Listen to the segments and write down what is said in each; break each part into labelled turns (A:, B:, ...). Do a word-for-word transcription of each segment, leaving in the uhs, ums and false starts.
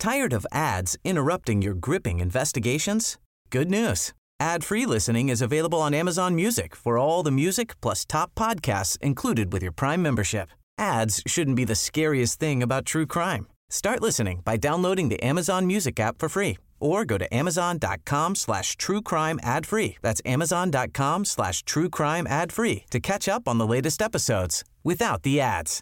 A: Tired of ads interrupting your gripping investigations? Good news. Ad-free listening is available on Amazon Music for all the music plus top podcasts included with your Prime membership. Ads shouldn't be the scariest thing about true crime. Start listening by downloading the Amazon Music app for free or go to amazon.com slash true crime ad free. That's amazon.com slash true crime ad free to catch up on the latest episodes without the ads.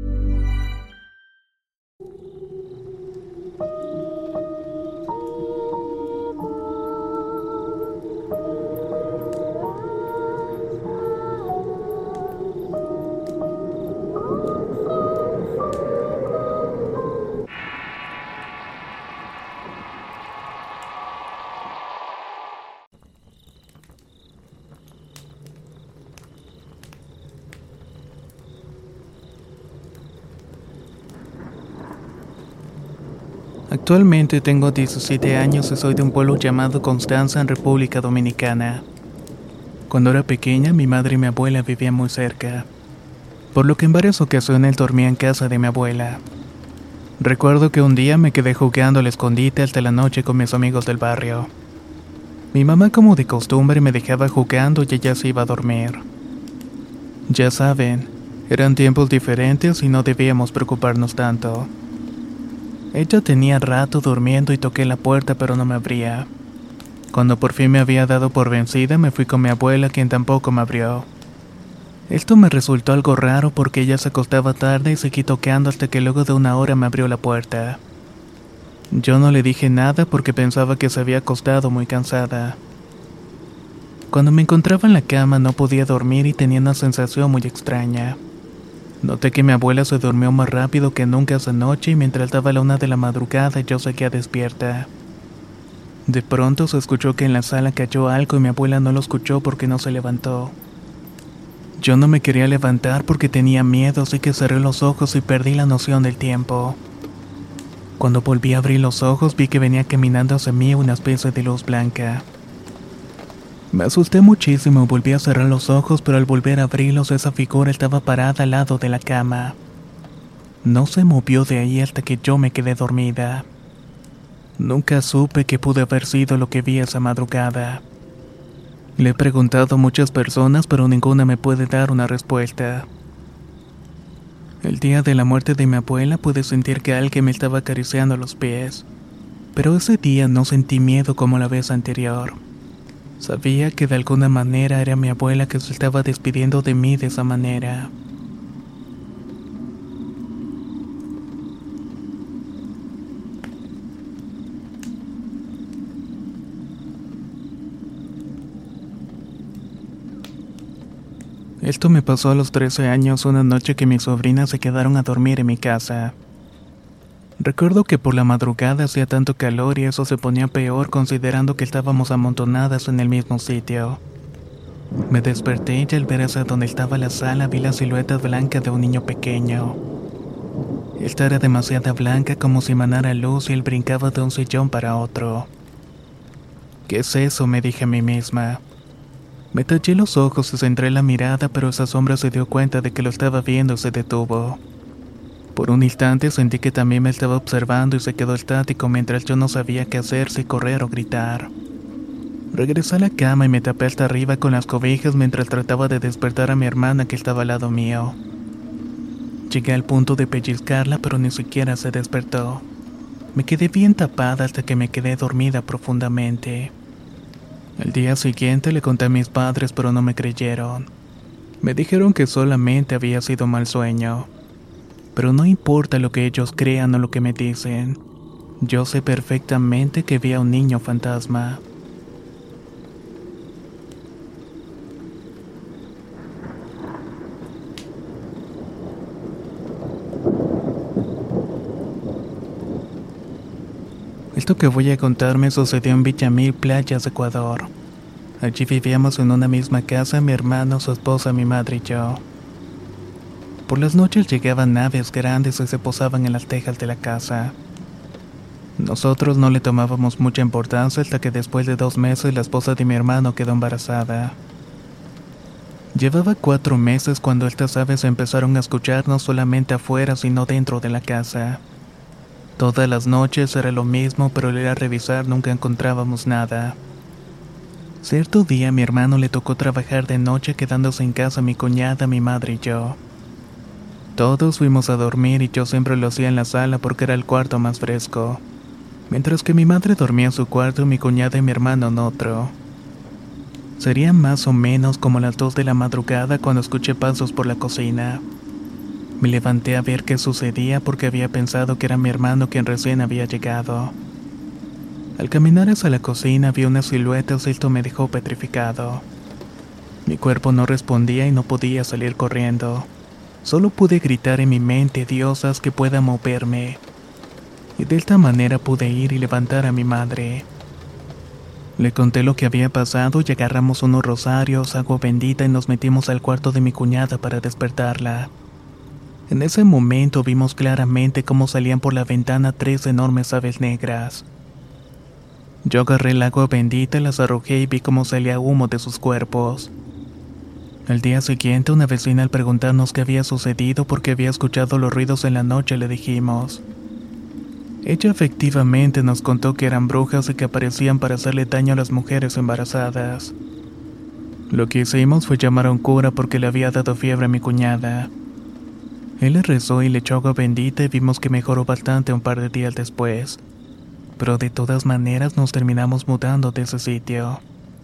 B: Actualmente tengo diecisiete años y soy de un pueblo llamado Constanza en República Dominicana. Cuando era pequeña, mi madre y mi abuela vivían muy cerca, por lo que en varias ocasiones dormía en casa de mi abuela. Recuerdo que un día me quedé jugando al escondite hasta la noche con mis amigos del barrio. Mi mamá, como de costumbre, me dejaba jugando y ella se iba a dormir. Ya saben, eran tiempos diferentes y no debíamos preocuparnos tanto. Ella tenía rato durmiendo y toqué la puerta, pero no me abría. Cuando por fin me había dado por vencida, me fui con mi abuela, quien tampoco me abrió. Esto me resultó algo raro porque ella se acostaba tarde y seguí toqueando hasta que luego de una hora me abrió la puerta. Yo no le dije nada porque pensaba que se había acostado muy cansada. Cuando me encontraba en la cama no podía dormir y tenía una sensación muy extraña. Noté que mi abuela se durmió más rápido que nunca esa noche y mientras daba la una de la madrugada yo seguía despierta. De pronto se escuchó que en la sala cayó algo y mi abuela no lo escuchó porque no se levantó. Yo no me quería levantar porque tenía miedo, así que cerré los ojos y perdí la noción del tiempo. Cuando volví a abrir los ojos vi que venía caminando hacia mí una especie de luz blanca. Me asusté muchísimo y volví a cerrar los ojos, pero al volver a abrirlos esa figura estaba parada al lado de la cama. No se movió de ahí hasta que yo me quedé dormida. Nunca supe qué pudo haber sido lo que vi esa madrugada. Le he preguntado a muchas personas, pero ninguna me puede dar una respuesta. El día de la muerte de mi abuela pude sentir que alguien me estaba acariciando los pies, pero ese día no sentí miedo como la vez anterior. Sabía que de alguna manera era mi abuela que se estaba despidiendo de mí de esa manera. Esto me pasó a los trece años, una noche que mis sobrinas se quedaron a dormir en mi casa. Recuerdo que por la madrugada hacía tanto calor y eso se ponía peor considerando que estábamos amontonadas en el mismo sitio. Me desperté y al ver hacia donde estaba la sala vi la silueta blanca de un niño pequeño. Esta era demasiado blanca como si emanara luz y él brincaba de un sillón para otro. ¿Qué es eso?, me dije a mí misma. Me tallé los ojos y centré la mirada, pero esa sombra se dio cuenta de que lo estaba viendo y se detuvo. Por un instante sentí que también me estaba observando y se quedó estático mientras yo no sabía qué hacer, si correr o gritar. Regresé a la cama y me tapé hasta arriba con las cobijas mientras trataba de despertar a mi hermana que estaba al lado mío. Llegué al punto de pellizcarla, pero ni siquiera se despertó. Me quedé bien tapada hasta que me quedé dormida profundamente. Al día siguiente le conté a mis padres, pero no me creyeron. Me dijeron que solamente había sido mal sueño. Pero no importa lo que ellos crean o lo que me dicen. Yo sé perfectamente que vi a un niño fantasma. Esto que voy a contar me sucedió en Villamil, Playas, Ecuador. Allí vivíamos en una misma casa, mi hermano, su esposa, mi madre y yo. Por las noches llegaban naves grandes y se posaban en las tejas de la casa. Nosotros no le tomábamos mucha importancia hasta que después de dos meses la esposa de mi hermano quedó embarazada. Llevaba cuatro meses cuando estas aves empezaron a escuchar no solamente afuera sino dentro de la casa. Todas las noches era lo mismo, pero al ir a revisar nunca encontrábamos nada. Cierto día a mi hermano le tocó trabajar de noche quedándose en casa mi cuñada, mi madre y yo. Todos fuimos a dormir y yo siempre lo hacía en la sala porque era el cuarto más fresco. Mientras que mi madre dormía en su cuarto y mi cuñada y mi hermano en otro. Serían más o menos como las dos de la madrugada cuando escuché pasos por la cocina. Me levanté a ver qué sucedía porque había pensado que era mi hermano quien recién había llegado. Al caminar hacia la cocina vi una silueta y esto me dejó petrificado. Mi cuerpo no respondía y no podía salir corriendo. Solo pude gritar en mi mente: Dios, haz que pueda moverme. Y de esta manera pude ir y levantar a mi madre. Le conté lo que había pasado y agarramos unos rosarios, agua bendita y nos metimos al cuarto de mi cuñada para despertarla. En ese momento vimos claramente cómo salían por la ventana tres enormes aves negras. Yo agarré el agua bendita, las arrojé y vi cómo salía humo de sus cuerpos. Al día siguiente, una vecina al preguntarnos qué había sucedido porque había escuchado los ruidos en la noche, le dijimos. Ella efectivamente nos contó que eran brujas y que aparecían para hacerle daño a las mujeres embarazadas. Lo que hicimos fue llamar a un cura porque le había dado fiebre a mi cuñada. Él le rezó y le echó agua bendita y vimos que mejoró bastante un par de días después. Pero de todas maneras nos terminamos mudando de ese sitio.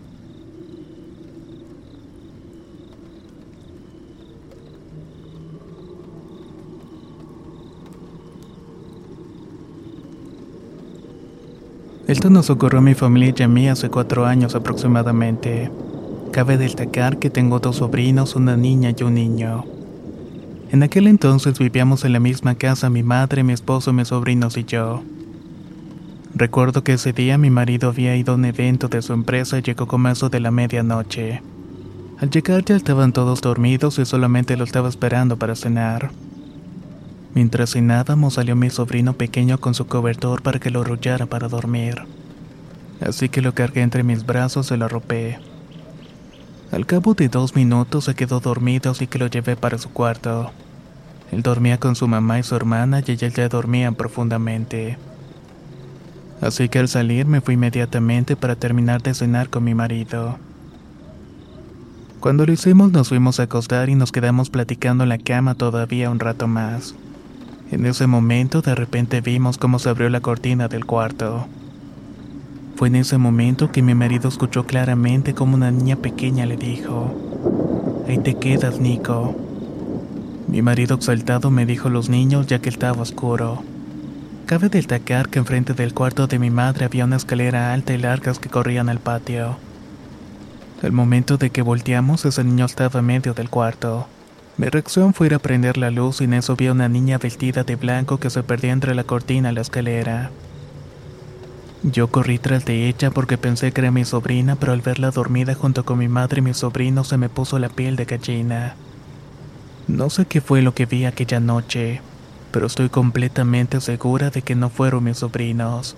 B: Esto nos ocurrió a mi familia y a mí hace cuatro años aproximadamente. Cabe destacar que tengo dos sobrinos, una niña y un niño. En aquel entonces vivíamos en la misma casa mi madre, mi esposo, mis sobrinos y yo. Recuerdo que ese día mi marido había ido a un evento de su empresa y llegó como a eso de la medianoche. Al llegar ya estaban todos dormidos y solamente lo estaba esperando para cenar. Mientras cenábamos salió mi sobrino pequeño con su cobertor para que lo arrullara para dormir. Así que lo cargué entre mis brazos y lo arropé. Al cabo de dos minutos se quedó dormido, así que lo llevé para su cuarto. Él dormía con su mamá y su hermana y ellas ya dormían profundamente. Así que al salir me fui inmediatamente para terminar de cenar con mi marido. Cuando lo hicimos nos fuimos a acostar y nos quedamos platicando en la cama todavía un rato más. En ese momento de repente vimos cómo se abrió la cortina del cuarto. Fue en ese momento que mi marido escuchó claramente como una niña pequeña le dijo: "Ahí te quedas, Nico". Mi marido exaltado me dijo los niños ya que estaba oscuro. Cabe destacar que enfrente del cuarto de mi madre había una escalera alta y largas que corrían al patio. Al momento de que volteamos, ese niño estaba en medio del cuarto. Mi reacción fue ir a prender la luz y en eso vi a una niña vestida de blanco que se perdía entre la cortina y la escalera. Yo corrí tras de ella porque pensé que era mi sobrina, pero al verla dormida junto con mi madre y mi sobrino se me puso la piel de gallina. No sé qué fue lo que vi aquella noche, pero estoy completamente segura de que no fueron mis sobrinos.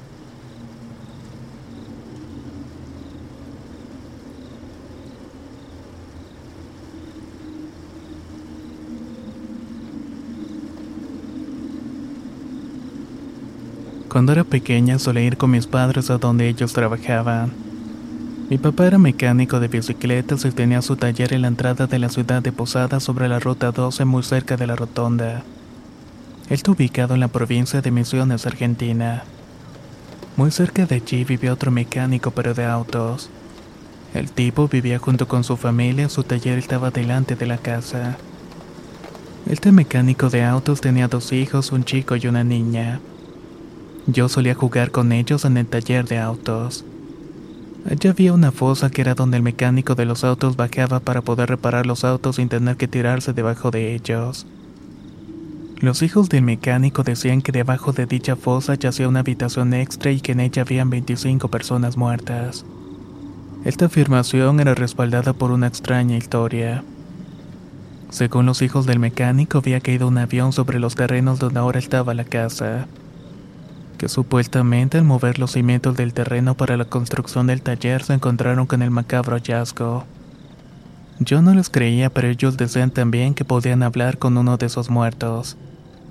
B: Cuando era pequeña solía ir con mis padres a donde ellos trabajaban. Mi papá era mecánico de bicicletas y tenía su taller en la entrada de la ciudad de Posadas sobre la ruta doce muy cerca de la rotonda. Él está ubicado en la provincia de Misiones, Argentina. Muy cerca de allí vivía otro mecánico pero de autos. El tipo vivía junto con su familia, su taller estaba delante de la casa. Este mecánico de autos tenía dos hijos, un chico y una niña. Yo solía jugar con ellos en el taller de autos. Allí había una fosa que era donde el mecánico de los autos bajaba para poder reparar los autos sin tener que tirarse debajo de ellos. Los hijos del mecánico decían que debajo de dicha fosa yacía una habitación extra y que en ella habían veinticinco personas muertas. Esta afirmación era respaldada por una extraña historia. Según los hijos del mecánico, había caído un avión sobre los terrenos donde ahora estaba la casa. Que supuestamente al mover los cimientos del terreno para la construcción del taller se encontraron con el macabro hallazgo. Yo no les creía, pero ellos decían también que podían hablar con uno de esos muertos.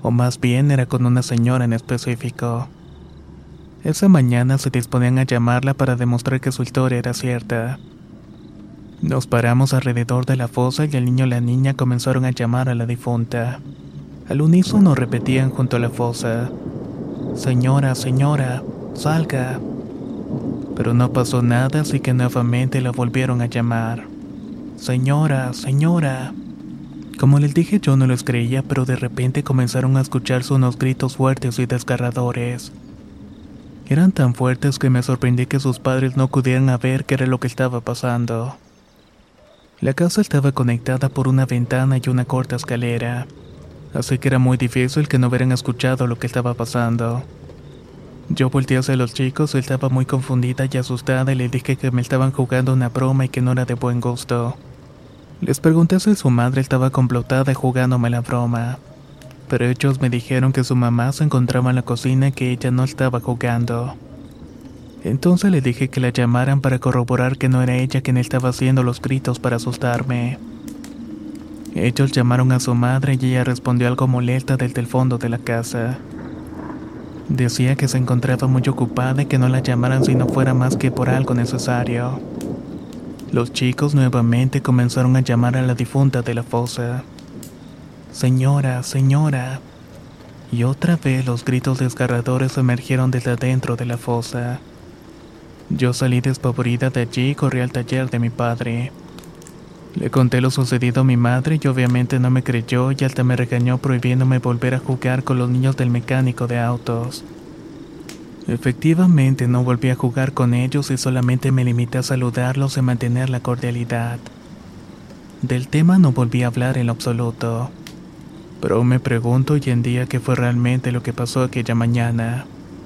B: o más bien era con una señora en específico. Esa mañana se disponían a llamarla para demostrar que su historia era cierta. Nos paramos alrededor de la fosa y el niño y la niña comenzaron a llamar a la difunta. Al unísono repetían junto a la fosa: «Señora, señora, salga». Pero no pasó nada, así que nuevamente la volvieron a llamar: «Señora, señora». Como les dije, yo no los creía, pero de repente comenzaron a escucharse unos gritos fuertes y desgarradores. Eran tan fuertes que me sorprendí que sus padres no pudieran ver qué era lo que estaba pasando. La casa estaba conectada por una ventana y una corta escalera, así que era muy difícil que no hubieran escuchado lo que estaba pasando. Yo volteé hacia los chicos, estaba muy confundida y asustada y les dije que me estaban jugando una broma y que no era de buen gusto. Les pregunté si su madre estaba complotada y jugándome la broma, pero ellos me dijeron que su mamá se encontraba en la cocina y que ella no estaba jugando. Entonces le dije que la llamaran para corroborar que no era ella quien estaba haciendo los gritos para asustarme. Ellos llamaron a su madre y ella respondió algo molesta desde el fondo de la casa. Decía que se encontraba muy ocupada y que no la llamaran si no fuera más que por algo necesario. Los chicos nuevamente comenzaron a llamar a la difunta de la fosa: «Señora, señora». Y otra vez los gritos desgarradores emergieron desde adentro de la fosa. Yo salí despavorida de allí y corrí al taller de mi padre. Le conté lo sucedido a mi madre y obviamente no me creyó y hasta me regañó prohibiéndome volver a jugar con los niños del mecánico de autos. Efectivamente no volví a jugar con ellos y solamente me limité a saludarlos y mantener la cordialidad. Del tema no volví a hablar en lo absoluto, pero aún me pregunto hoy en día qué fue realmente lo que pasó aquella mañana.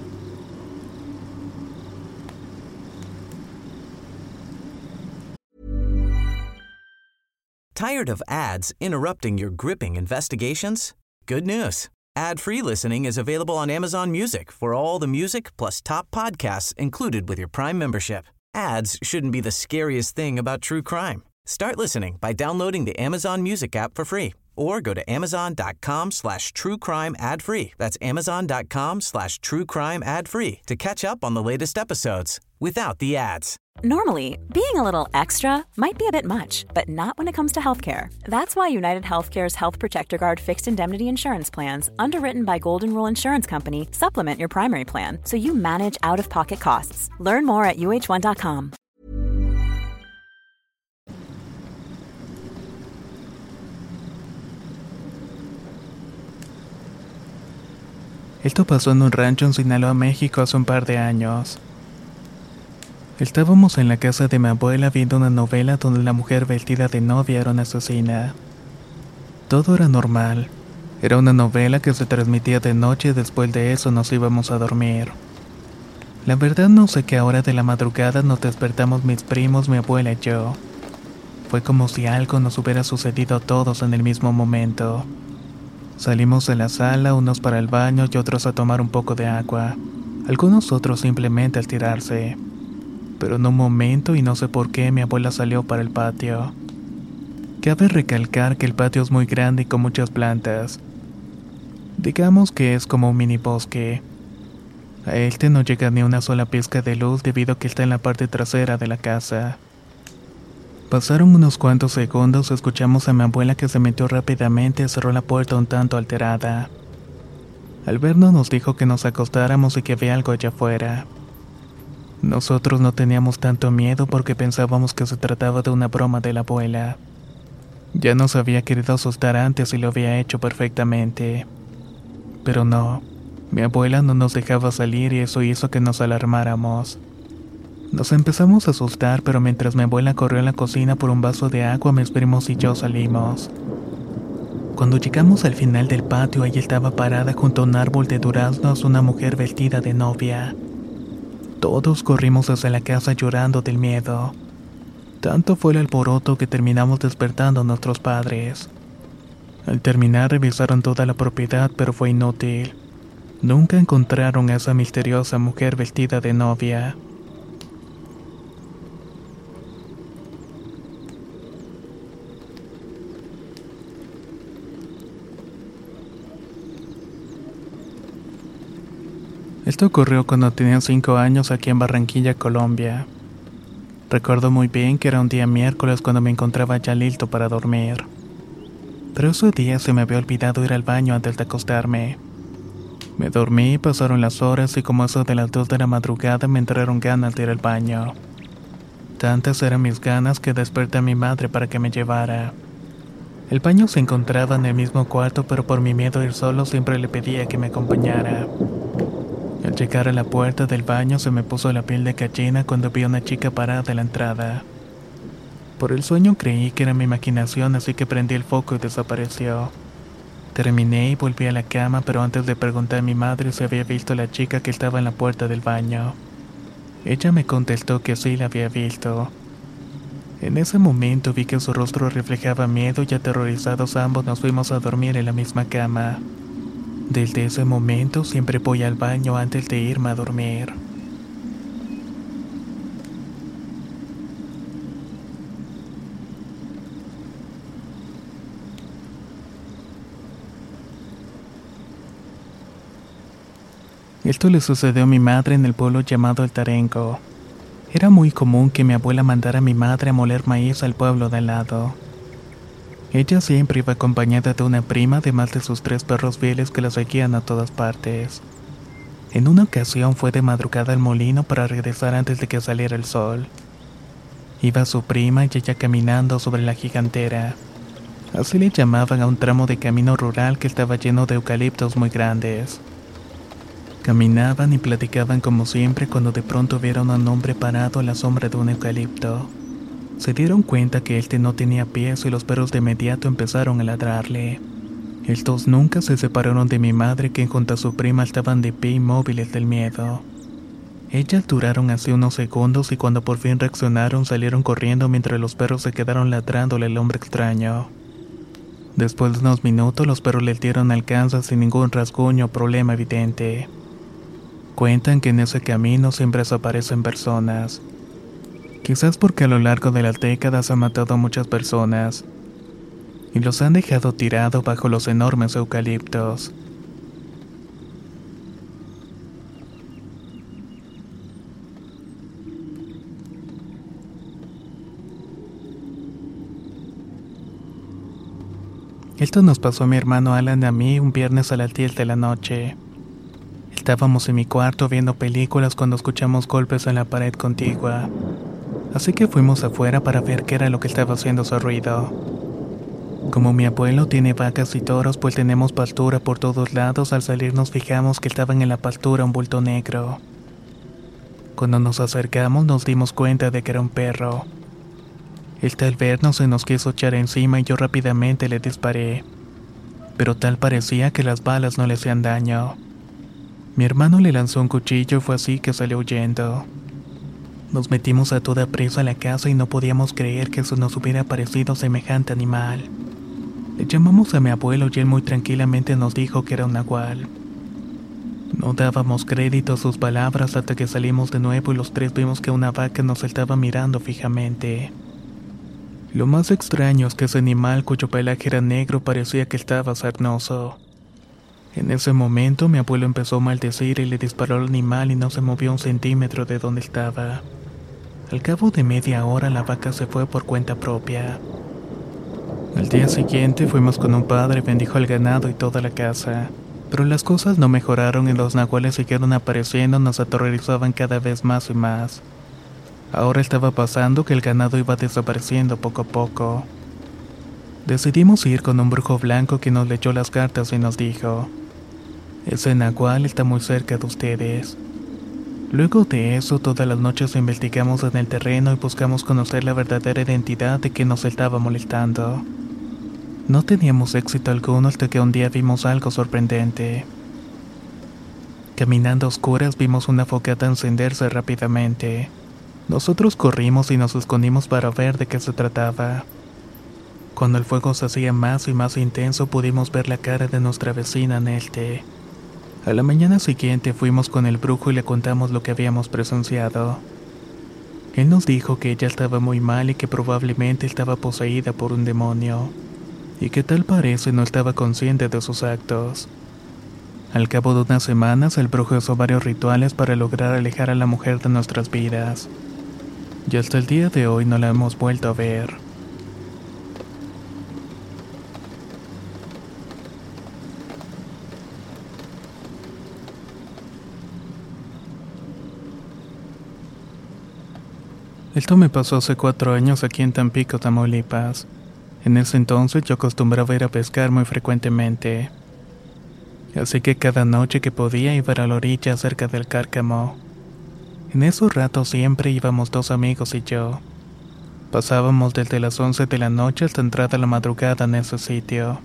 A: Tired of ads interrupting your gripping investigations? Good news. Ad-free listening is available on Amazon Music for all the music plus top podcasts included with your Prime membership. Ads shouldn't be the scariest thing about true crime. Start listening by downloading the Amazon Music app for free or go to amazon.com slash true crime ad free. That's amazon.com slash true crime ad free to catch up on the latest episodes without the ads.
C: Normally, being a little extra might be a bit much, but not when it comes to healthcare. That's why United Healthcare's Health Protector Guard fixed indemnity insurance plans, underwritten by Golden Rule Insurance Company, supplement your primary plan so you manage out-of-pocket costs. Learn more at U H one dot com.
B: Esto pasó en un rancho en Sinaloa, México, hace un par de años. Estábamos en la casa de mi abuela viendo una novela donde la mujer vestida de novia era una asesina. Todo era normal. Era una novela que se transmitía de noche y después de eso nos íbamos a dormir. La verdad no sé qué hora de la madrugada nos despertamos mis primos, mi abuela y yo. Fue como si algo nos hubiera sucedido a todos en el mismo momento. Salimos de la sala, unos para el baño y otros a tomar un poco de agua. Algunos otros simplemente al tirarse. Pero en un momento, y no sé por qué, mi abuela salió para el patio. Cabe recalcar que el patio es muy grande y con muchas plantas. Digamos que es como un mini bosque. A este no llega ni una sola pizca de luz debido a que está en la parte trasera de la casa. Pasaron unos cuantos segundos, escuchamos a mi abuela que se metió rápidamente y cerró la puerta un tanto alterada. Al vernos nos dijo que nos acostáramos y que había algo allá afuera. Nosotros no teníamos tanto miedo porque pensábamos que se trataba de una broma de la abuela. Ya nos había querido asustar antes y lo había hecho perfectamente. Pero no, mi abuela no nos dejaba salir y eso hizo que nos alarmáramos. Nos empezamos a asustar, pero mientras mi abuela corrió a la cocina por un vaso de agua, mis primos y yo salimos. Cuando llegamos al final del patio, ella estaba parada junto a un árbol de duraznos, una mujer vestida de novia. Todos corrimos hacia la casa llorando del miedo. Tanto fue el alboroto que terminamos despertando a nuestros padres. Al terminar revisaron toda la propiedad, pero fue inútil. Nunca encontraron a esa misteriosa mujer vestida de novia. Esto ocurrió cuando tenía cinco años aquí en Barranquilla, Colombia. Recuerdo muy bien que era un día miércoles cuando me encontraba ya listo para dormir. Pero ese día se me había olvidado ir al baño antes de acostarme. Me dormí, pasaron las horas y como eso de las dos de la madrugada me entraron ganas de ir al baño. Tantas eran mis ganas que desperté a mi madre para que me llevara. El baño se encontraba en el mismo cuarto, pero por mi miedo a ir solo siempre le pedía que me acompañara. Al llegar a la puerta del baño se me puso la piel de gallina cuando vi a una chica parada en la entrada. Por el sueño creí que era mi imaginación, así que prendí el foco y desapareció. Terminé y volví a la cama, pero antes de preguntar a mi madre si había visto a la chica que estaba en la puerta del baño. Ella me contestó que sí la había visto. En ese momento vi que su rostro reflejaba miedo y aterrorizados ambos nos fuimos a dormir en la misma cama. Desde ese momento siempre voy al baño antes de irme a dormir. Esto le sucedió a mi madre en el pueblo llamado El Tarengo. Era muy común que mi abuela mandara a mi madre a moler maíz al pueblo de al lado. Ella siempre iba acompañada de una prima, además de sus tres perros fieles que la seguían a todas partes. En una ocasión fue de madrugada al molino para regresar antes de que saliera el sol. Iba su prima y ella caminando sobre la gigantera. Así le llamaban a un tramo de camino rural que estaba lleno de eucaliptos muy grandes. Caminaban y platicaban como siempre cuando de pronto vieron a un hombre parado a la sombra de un eucalipto. Se dieron cuenta que este no tenía pies y los perros de inmediato empezaron a ladrarle. Estos nunca se separaron de mi madre, que junto a su prima estaban de pie inmóviles del miedo. Ellas duraron así unos segundos y cuando por fin reaccionaron salieron corriendo mientras los perros se quedaron ladrándole al hombre extraño. Después de unos minutos los perros les dieron alcance sin ningún rasguño o problema evidente. Cuentan que en ese camino siempre desaparecen personas. Quizás porque a lo largo de las décadas han matado a muchas personas y los han dejado tirados bajo los enormes eucaliptos. Esto nos pasó a mi hermano Alan y a mí un viernes a las diez de la noche. Estábamos en mi cuarto viendo películas cuando escuchamos golpes en la pared contigua. Así que fuimos afuera para ver qué era lo que estaba haciendo ese ruido. Como mi abuelo tiene vacas y toros, pues tenemos pastura por todos lados, al salir nos fijamos que estaban en la pastura un bulto negro. Cuando nos acercamos nos dimos cuenta de que era un perro. Él al vernos se nos quiso echar encima y yo rápidamente le disparé. Pero tal parecía que las balas no le hacían daño. Mi hermano le lanzó un cuchillo y fue así que salió huyendo. Nos metimos a toda prisa a la casa y no podíamos creer que se nos hubiera aparecido semejante animal. Le llamamos a mi abuelo y él muy tranquilamente nos dijo que era un nahual. No dábamos crédito a sus palabras hasta que salimos de nuevo y los tres vimos que una vaca nos estaba mirando fijamente. Lo más extraño es que ese animal, cuyo pelaje era negro, parecía que estaba sarnoso. En ese momento mi abuelo empezó a maldecir y le disparó al animal y no se movió un centímetro de donde estaba. Al cabo de media hora la vaca se fue por cuenta propia. Al día siguiente fuimos con un padre, bendijo el ganado y toda la casa. Pero las cosas no mejoraron y los nahuales siguieron apareciendo, nos aterrorizaban cada vez más y más. Ahora estaba pasando que el ganado iba desapareciendo poco a poco. Decidimos ir con un brujo blanco que nos leyó las cartas y nos dijo: ese nahual está muy cerca de ustedes. Luego de eso, todas las noches investigamos en el terreno y buscamos conocer la verdadera identidad de quien nos estaba molestando. No teníamos éxito alguno hasta que un día vimos algo sorprendente. Caminando a oscuras vimos una fogata encenderse rápidamente. Nosotros corrimos y nos escondimos para ver de qué se trataba. Cuando el fuego se hacía más y más intenso, pudimos ver la cara de nuestra vecina Nelte. A la mañana siguiente fuimos con el brujo y le contamos lo que habíamos presenciado. Él nos dijo que ella estaba muy mal y que probablemente estaba poseída por un demonio, y que tal parece no estaba consciente de sus actos. Al cabo de unas semanas, el brujo hizo varios rituales para lograr alejar a la mujer de nuestras vidas. Y hasta el día de hoy no la hemos vuelto a ver. Esto me pasó hace cuatro años aquí en Tampico, Tamaulipas. En ese entonces yo acostumbraba ir a pescar muy frecuentemente. Así que cada noche que podía iba a la orilla cerca del Cárcamo. En esos ratos siempre íbamos dos amigos y yo. Pasábamos desde las once de la noche hasta entrada la madrugada en ese sitio.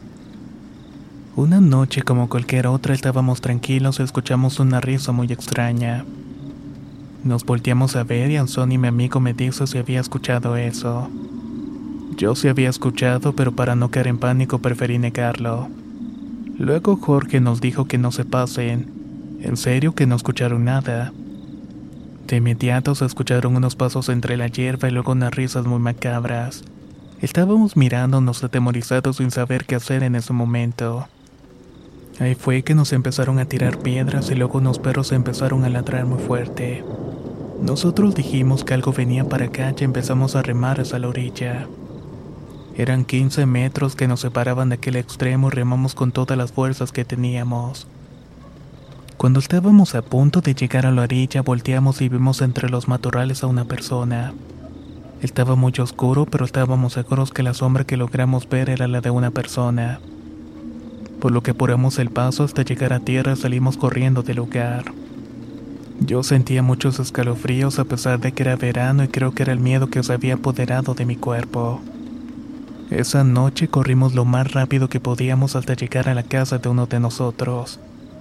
B: Una noche como cualquier otra estábamos tranquilos y escuchamos una risa muy extraña. Nos volteamos a ver y Anson y mi amigo me dijo si había escuchado eso. Yo sí había escuchado, pero para no caer en pánico preferí negarlo. Luego Jorge nos dijo que no se pasen. En serio que no escucharon nada. De inmediato se escucharon unos pasos entre la hierba y luego unas risas muy macabras. Estábamos mirándonos atemorizados sin saber qué hacer en ese momento. Ahí fue que nos empezaron a tirar piedras y luego unos perros empezaron a ladrar muy fuerte. Nosotros dijimos que algo venía para acá y empezamos a remar hacia la orilla. Eran quince metros que nos separaban de aquel extremo y remamos con todas las fuerzas que teníamos. Cuando estábamos a punto de llegar a la orilla, volteamos y vimos entre los matorrales a una persona. Estaba muy oscuro, pero estábamos seguros que la sombra que logramos ver era la de una persona. Por lo que apuramos el paso hasta llegar a tierra y salimos corriendo del lugar. Yo sentía muchos escalofríos a pesar de que era verano y creo que era el miedo que se había apoderado de mi cuerpo. Esa noche corrimos lo más rápido que podíamos hasta llegar a la casa de uno de nosotros.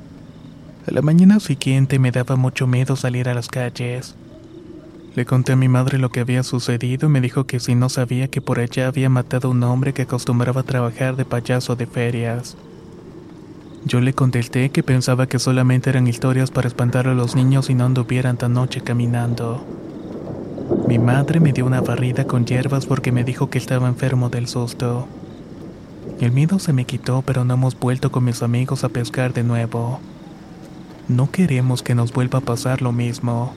B: A la mañana siguiente me daba mucho miedo salir a las calles. Le conté a mi madre lo que había sucedido y me dijo que si no sabía que por allá había matado a un hombre que acostumbraba a trabajar de payaso de ferias. Yo le contesté que pensaba que solamente eran historias para espantar a los niños y no anduvieran tan noche caminando. Mi madre me dio una barrida con hierbas porque me dijo que estaba enfermo del susto. El miedo se me quitó, pero no hemos vuelto con mis amigos a pescar de nuevo. No queremos que nos vuelva a pasar lo mismo.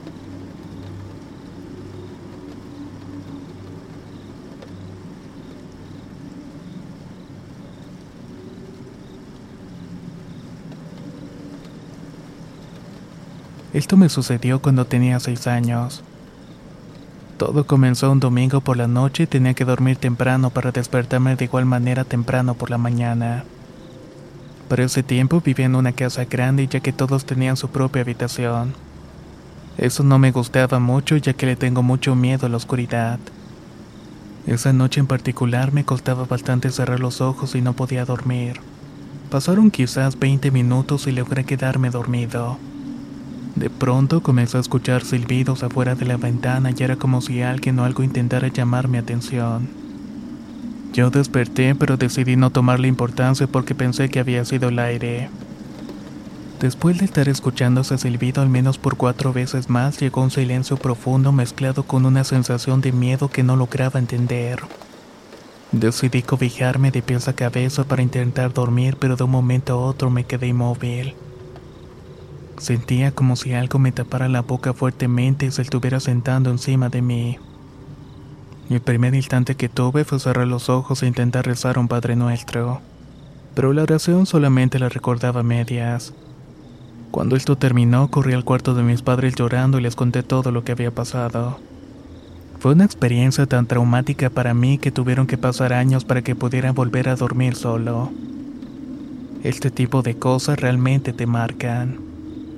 B: Esto me sucedió cuando tenía seis años. Todo comenzó un domingo por la noche y tenía que dormir temprano para despertarme de igual manera temprano por la mañana. Para ese tiempo vivía en una casa grande ya que todos tenían su propia habitación. Eso no me gustaba mucho ya que le tengo mucho miedo a la oscuridad. Esa noche en particular me costaba bastante cerrar los ojos y no podía dormir. Pasaron quizás veinte minutos y logré quedarme dormido. De pronto comencé a escuchar silbidos afuera de la ventana y era como si alguien o algo intentara llamar mi atención. Yo desperté, pero decidí no tomarle importancia porque pensé que había sido el aire. Después de estar escuchando ese silbido al menos por cuatro veces más, llegó un silencio profundo mezclado con una sensación de miedo que no lograba entender. Decidí cobijarme de pies a cabeza para intentar dormir, pero de un momento a otro me quedé inmóvil. Sentía como si algo me tapara la boca fuertemente y se estuviera sentando encima de mí. El primer instante que tuve fue cerrar los ojos e intentar rezar un Padre Nuestro, pero la oración solamente la recordaba a medias. Cuando esto terminó, corrí al cuarto de mis padres llorando y les conté todo lo que había pasado. Fue una experiencia tan traumática para mí que tuvieron que pasar años para que pudiera volver a dormir solo. Este tipo de cosas realmente te marcan.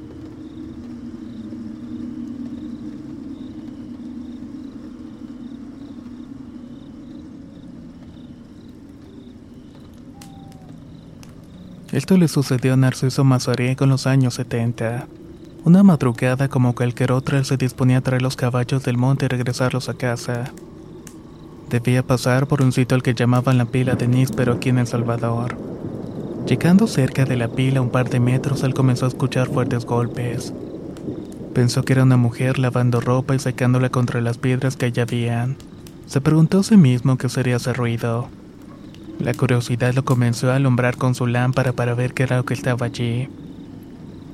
B: Esto le sucedió a Narciso Mazariego en los años setenta. Una madrugada como cualquier otra, él se disponía a traer los caballos del monte y regresarlos a casa. Debía pasar por un sitio al que llamaban la pila de Níspero aquí en El Salvador. Llegando cerca de la pila, un par de metros, él comenzó a escuchar fuertes golpes. Pensó que era una mujer lavando ropa y secándola contra las piedras que allá habían. Se preguntó a sí mismo qué sería ese ruido. La curiosidad lo comenzó a alumbrar con su lámpara para ver qué era lo que estaba allí.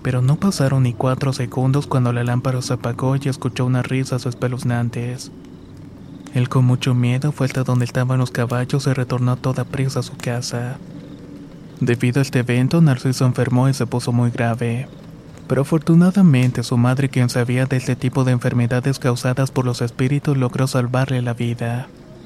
B: Pero no pasaron ni cuatro segundos cuando la lámpara se apagó y escuchó unas risas espeluznantes. Él con mucho miedo fue hasta donde estaban los caballos y retornó a toda prisa a su casa. Debido a este evento, Narciso enfermó y se puso muy grave. Pero afortunadamente su madre, quien sabía de este tipo de enfermedades causadas por los espíritus, logró salvarle la vida.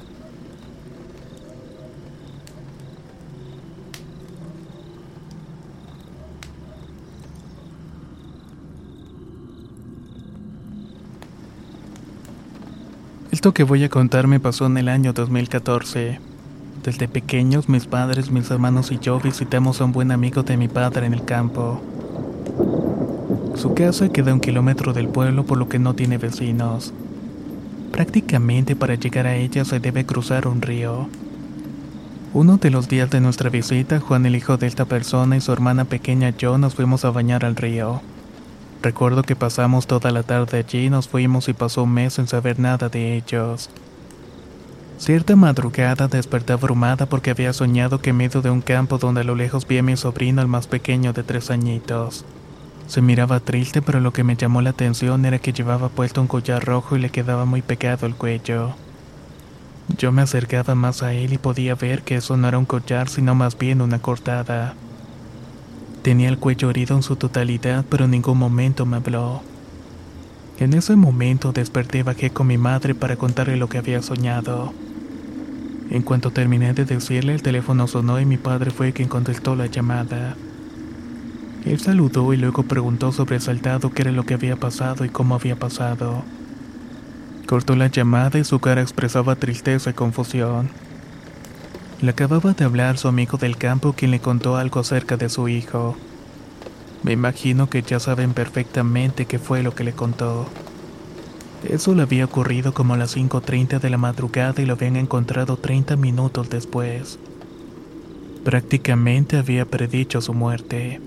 B: Esto que voy a contar me pasó en el año dos mil catorce. Desde pequeños, mis padres, mis hermanos y yo visitamos a un buen amigo de mi padre en el campo. Su casa queda a un kilómetro del pueblo, por lo que no tiene vecinos. Prácticamente para llegar a ella se debe cruzar un río. Uno de los días de nuestra visita, Juan, el hijo de esta persona, y su hermana pequeña yo nos fuimos a bañar al río. Recuerdo que pasamos toda la tarde allí y nos fuimos y pasó un mes sin saber nada de ellos. Cierta madrugada desperté abrumada porque había soñado que en medio de un campo donde a lo lejos vi a mi sobrino, el más pequeño de tres añitos. Se miraba triste, pero lo que me llamó la atención era que llevaba puesto un collar rojo y le quedaba muy pegado el cuello. Yo me acercaba más a él y podía ver que eso no era un collar, sino más bien una cortada. Tenía el cuello herido en su totalidad, pero en ningún momento me habló. En ese momento desperté y bajé con mi madre para contarle lo que había soñado. En cuanto terminé de decirle, el teléfono sonó y mi padre fue quien contestó la llamada. Él saludó y luego preguntó sobresaltado qué era lo que había pasado y cómo había pasado. Cortó la llamada y su cara expresaba tristeza y confusión. Le acababa de hablar su amigo del campo, quien le contó algo acerca de su hijo. Me imagino que ya saben perfectamente qué fue lo que le contó. Eso le había ocurrido como a las cinco treinta de la madrugada y lo habían encontrado treinta minutos después. Prácticamente había predicho su muerte.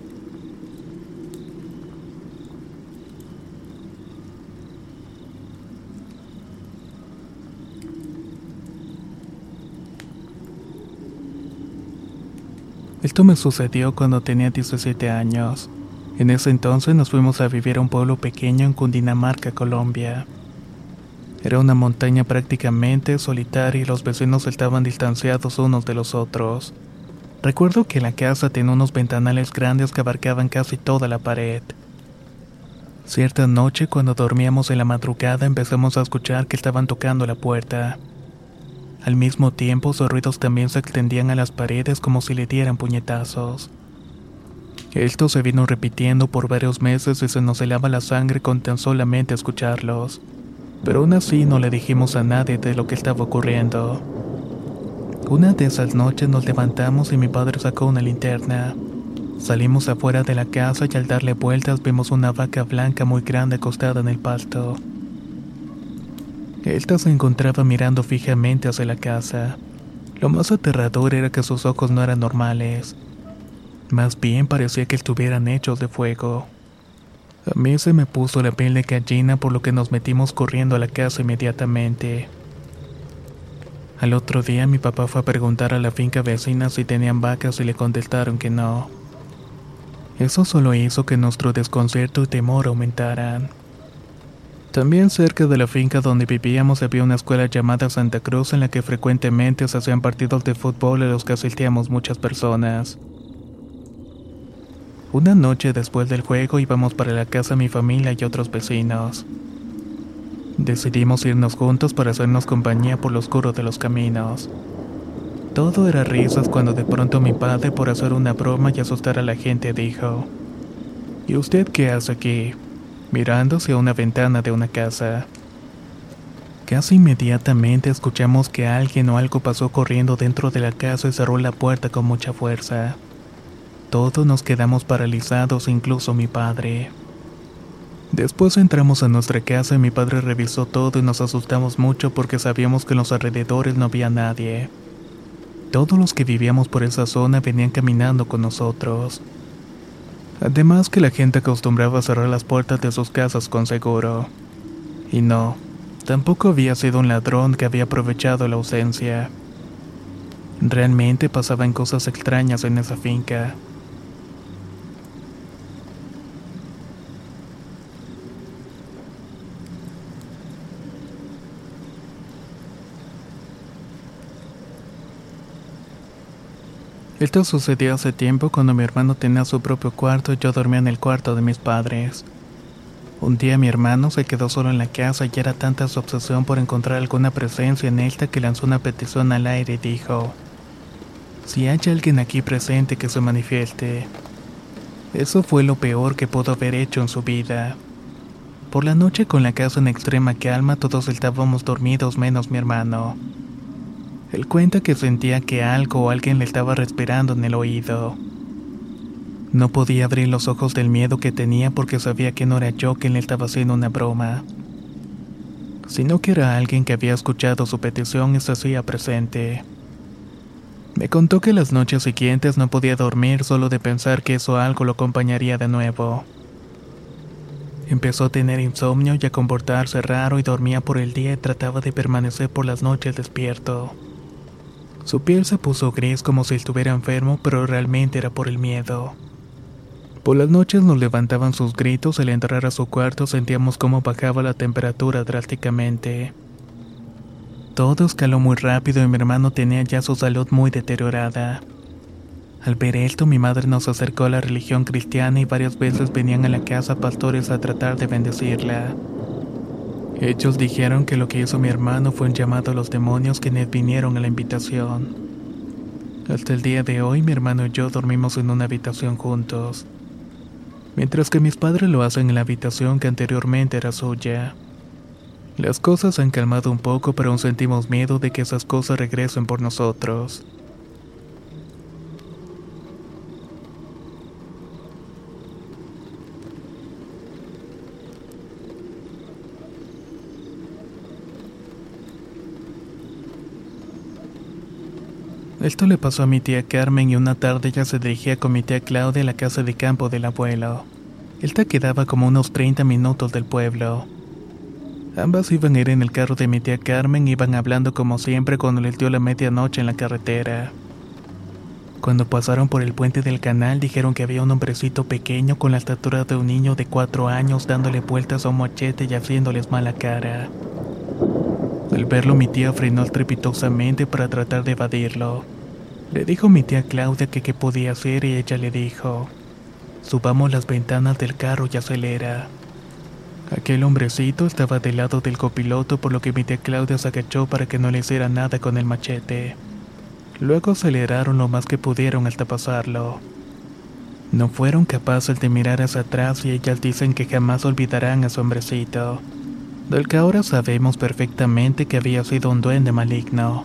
B: Esto me sucedió cuando tenía diecisiete años. En ese entonces nos fuimos a vivir a un pueblo pequeño en Cundinamarca, Colombia. Era una montaña prácticamente solitaria y los vecinos estaban distanciados unos de los otros. Recuerdo que la casa tenía unos ventanales grandes que abarcaban casi toda la pared. Cierta noche, cuando dormíamos en la madrugada, empezamos a escuchar que estaban tocando la puerta. Al mismo tiempo, sus ruidos también se extendían a las paredes como si le dieran puñetazos. Esto se vino repitiendo por varios meses y se nos helaba la sangre con tan solamente escucharlos. Pero aún así no le dijimos a nadie de lo que estaba ocurriendo. Una de esas noches nos levantamos y mi padre sacó una linterna. Salimos afuera de la casa y al darle vueltas vimos una vaca blanca muy grande acostada en el pasto. Esta se encontraba mirando fijamente hacia la casa. Lo más aterrador era que sus ojos no eran normales. Más bien parecía que estuvieran hechos de fuego. A mí se me puso la piel de gallina, por lo que nos metimos corriendo a la casa inmediatamente. Al otro día mi papá fue a preguntar a la finca vecina si tenían vacas y le contestaron que no. Eso solo hizo que nuestro desconcierto y temor aumentaran. También cerca de la finca donde vivíamos había una escuela llamada Santa Cruz en la que frecuentemente se hacían partidos de fútbol a los que asistíamos muchas personas. Una noche después del juego íbamos para la casa mi familia y otros vecinos. Decidimos irnos juntos para hacernos compañía por lo oscuro de los caminos. Todo era risas cuando de pronto mi padre, por hacer una broma y asustar a la gente, dijo: ¿Y usted qué hace aquí?, mirando hacia una ventana de una casa. Casi inmediatamente escuchamos que alguien o algo pasó corriendo dentro de la casa y cerró la puerta con mucha fuerza. Todos nos quedamos paralizados, incluso mi padre. Después entramos a nuestra casa y mi padre revisó todo y nos asustamos mucho porque sabíamos que en los alrededores no había nadie. Todos los que vivíamos por esa zona venían caminando con nosotros. Además que la gente acostumbraba a cerrar las puertas de sus casas con seguro. Y no, tampoco había sido un ladrón que había aprovechado la ausencia. Realmente pasaban cosas extrañas en esa finca. Esto sucedió hace tiempo cuando mi hermano tenía su propio cuarto y yo dormía en el cuarto de mis padres. Un día mi hermano se quedó solo en la casa y era tanta su obsesión por encontrar alguna presencia en esta que lanzó una petición al aire y dijo: si hay alguien aquí presente, que se manifieste. Eso fue lo peor que pudo haber hecho en su vida. Por la noche, con la casa en extrema calma, todos estábamos dormidos menos mi hermano. Él cuenta que sentía que algo o alguien le estaba respirando en el oído. No podía abrir los ojos del miedo que tenía porque sabía que no era yo quien le estaba haciendo una broma, sino que era alguien que había escuchado su petición y se hacía presente. Me contó que las noches siguientes no podía dormir solo de pensar que eso algo lo acompañaría de nuevo. Empezó a tener insomnio y a comportarse raro y dormía por el día y trataba de permanecer por las noches despierto. Su piel se puso gris como si estuviera enfermo, pero realmente era por el miedo. Por las noches nos levantaban sus gritos y al entrar a su cuarto sentíamos cómo bajaba la temperatura drásticamente. Todo escaló muy rápido y mi hermano tenía ya su salud muy deteriorada. Al ver esto, mi madre nos acercó a la religión cristiana y varias veces venían a la casa pastores a tratar de bendecirla. Ellos dijeron que lo que hizo mi hermano fue un llamado a los demonios quienes vinieron a la invitación. Hasta el día de hoy, mi hermano y yo dormimos en una habitación juntos, mientras que mis padres lo hacen en la habitación que anteriormente era suya. Las cosas han calmado un poco, pero aún sentimos miedo de que esas cosas regresen por nosotros. Esto le pasó a mi tía Carmen y una tarde ella se dirigía con mi tía Claudia a la casa de campo del abuelo. Esta quedaba como unos treinta minutos del pueblo. Ambas iban a ir en el carro de mi tía Carmen y iban hablando como siempre cuando les dio la medianoche en la carretera. Cuando pasaron por el puente del canal dijeron que había un hombrecito pequeño con la estatura de un niño de cuatro años dándole vueltas a un machete y haciéndoles mala cara. Al verlo mi tía frenó estrepitosamente para tratar de evadirlo. Le dijo mi tía Claudia que qué podía hacer y ella le dijo: subamos las ventanas del carro y acelera. Aquel hombrecito estaba del lado del copiloto, por lo que mi tía Claudia se agachó para que no le hiciera nada con el machete. Luego aceleraron lo más que pudieron hasta pasarlo. No fueron capaces de mirar hacia atrás y ellas dicen que jamás olvidarán a su hombrecito, del que ahora sabemos perfectamente que había sido un duende maligno.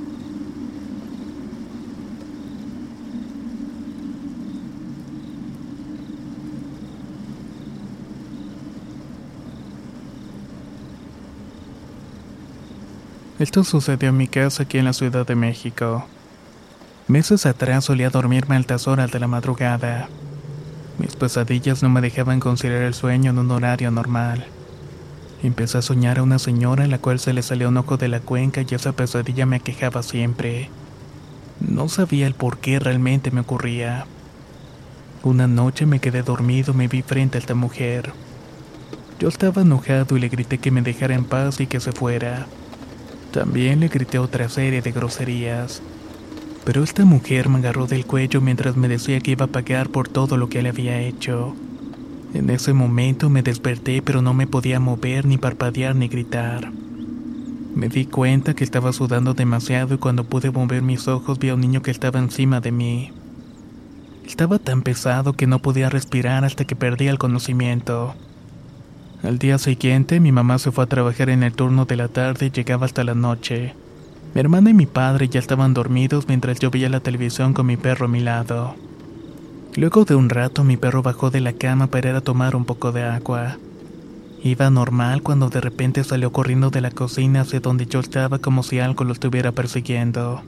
B: Esto sucedió en mi casa aquí en la Ciudad de México. Meses atrás solía dormirme a altas horas de la madrugada. Mis pesadillas no me dejaban conciliar el sueño en un horario normal. Empecé a soñar a una señora a la cual se le salió un ojo de la cuenca y esa pesadilla me aquejaba siempre. No sabía el por qué realmente me ocurría. Una noche me quedé dormido y me vi frente a esta mujer. Yo estaba enojado y le grité que me dejara en paz y que se fuera. También le grité otra serie de groserías. Pero esta mujer me agarró del cuello mientras me decía que iba a pagar por todo lo que le había hecho. En ese momento me desperté, pero no me podía mover, ni parpadear, ni gritar. Me di cuenta que estaba sudando demasiado y cuando pude mover mis ojos vi a un niño que estaba encima de mí. Estaba tan pesado que no podía respirar hasta que perdí el conocimiento. Al día siguiente, mi mamá se fue a trabajar en el turno de la tarde y llegaba hasta la noche. Mi hermana y mi padre ya estaban dormidos mientras yo veía la televisión con mi perro a mi lado. Luego de un rato, mi perro bajó de la cama para ir a tomar un poco de agua. Iba normal cuando de repente salió corriendo de la cocina hacia donde yo estaba como si algo lo estuviera persiguiendo.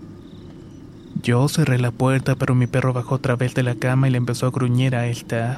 B: Yo cerré la puerta, pero mi perro bajó otra vez de la cama y le empezó a gruñir a esta.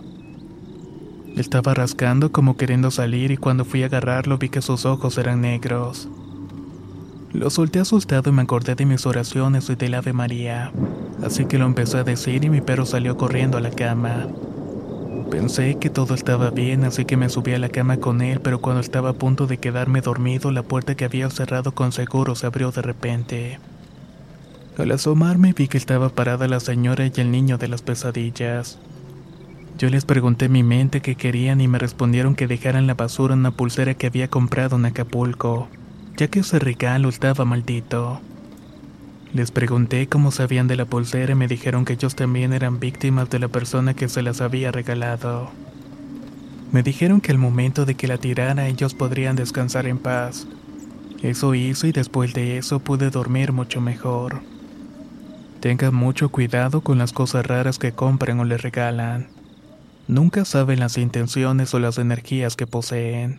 B: Estaba rascando como queriendo salir y cuando fui a agarrarlo vi que sus ojos eran negros. Lo solté asustado y me acordé de mis oraciones y del Ave María, así que lo empecé a decir y mi perro salió corriendo a la cama. Pensé que todo estaba bien, así que me subí a la cama con él, pero cuando estaba a punto de quedarme dormido, la puerta que había cerrado con seguro se abrió de repente. Al asomarme vi que estaba parada la señora y el niño de las pesadillas. Yo les pregunté en mi mente qué querían y me respondieron que dejaran la basura en una pulsera que había comprado en Acapulco, ya que ese regalo estaba maldito. Les pregunté cómo sabían de la pulsera y me dijeron que ellos también eran víctimas de la persona que se las había regalado. Me dijeron que al momento de que la tirara ellos podrían descansar en paz. Eso hizo y después de eso pude dormir mucho mejor. Tengan mucho cuidado con las cosas raras que compran o les regalan. Nunca saben las intenciones o las energías que poseen.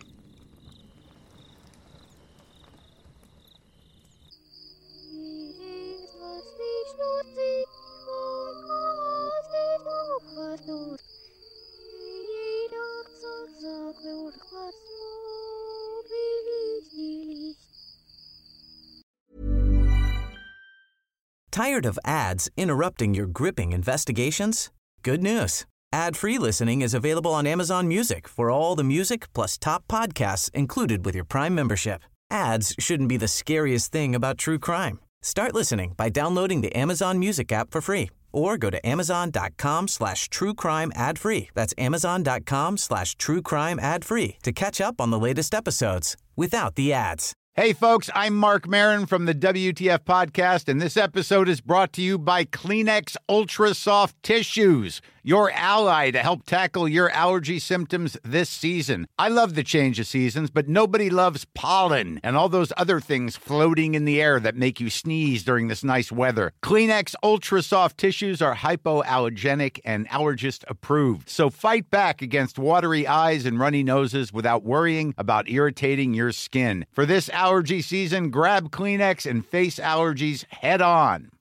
A: Tired of ads interrupting your gripping investigations? Good news. Ad-free listening is available on Amazon Music for all the music plus top podcasts included with your Prime membership. Ads shouldn't be the scariest thing about true crime. Start listening by downloading the Amazon Music app for free or go to amazon.com slash true crime ad free. That's amazon.com slash true crime ad free to catch up on the latest episodes without the ads.
D: Hey, folks, I'm Mark Maron from the W T F Podcast, and this episode is brought to you by Kleenex Ultra Soft Tissues, your ally to help tackle your allergy symptoms this season. I love the change of seasons, but nobody loves pollen and all those other things floating in the air that make you sneeze during this nice weather. Kleenex Ultra Soft Tissues are hypoallergenic and allergist approved, so fight back against watery eyes and runny noses without worrying about irritating your skin. For this allergy season, grab Kleenex and face allergies head on.